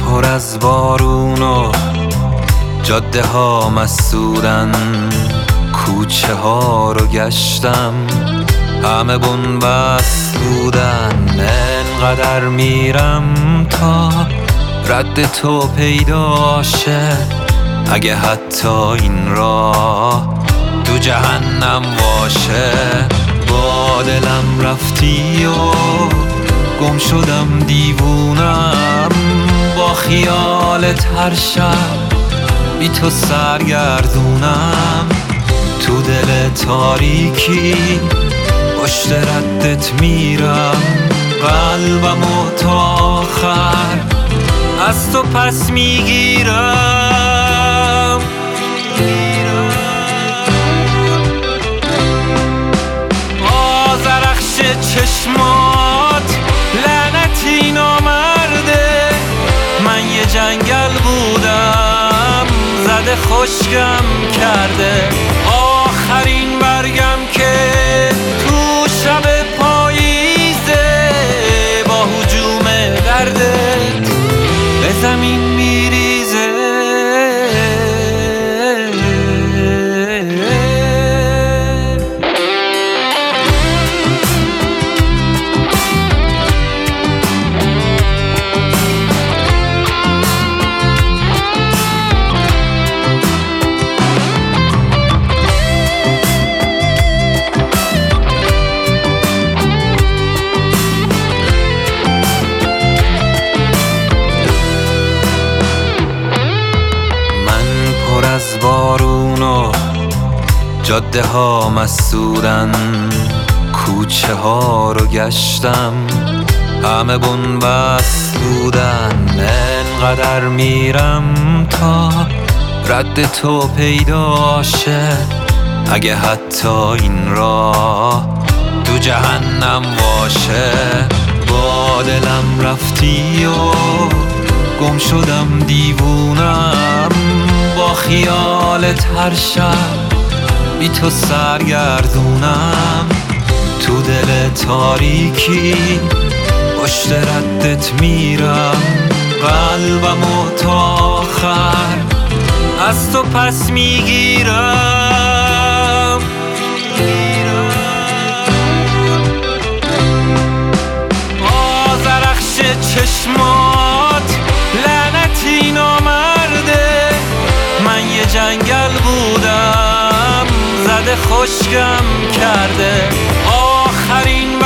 پر از بارون و جاده ها مسدودن، کوچه ها رو گشتم همه بن‌بست بودن. انقدر میرم تا رد تو پیدا شه، اگه حتی این راه تو جهنم باشه. با دلم رفتی و گم شدم دیوونم، با خیالت هر شب بی تو سرگردونم. تو دل تاریکی پشت ردت میرم، قلبمو تا آخر از تو پس میگیرم. آذرخش چشمات لعنتی نامرده، من یه جنگل بودم زده خشکم کرده. آخرین برگم که تو شب پاییزه، با هجوم دردت به زمین میریزه. از بارون و جاده ها مسدودن، کوچه ها رو گشتم همه بن‌بست بودن. انقدر میرم تا رد تو پیدا شه، اگه حتی این راه تو جهنم باشه. با دلم رفتی و گم شدم دیوونم، با خیالت هر شب بی تو سرگردونم. تو دل تاریکی پشت ردت میرم، قلبمو تا آخر از تو پس میگیرم. آذرخش چشمات لعنتی نامرده، من یه جنگل بودم زده خشکم کرده. آخرین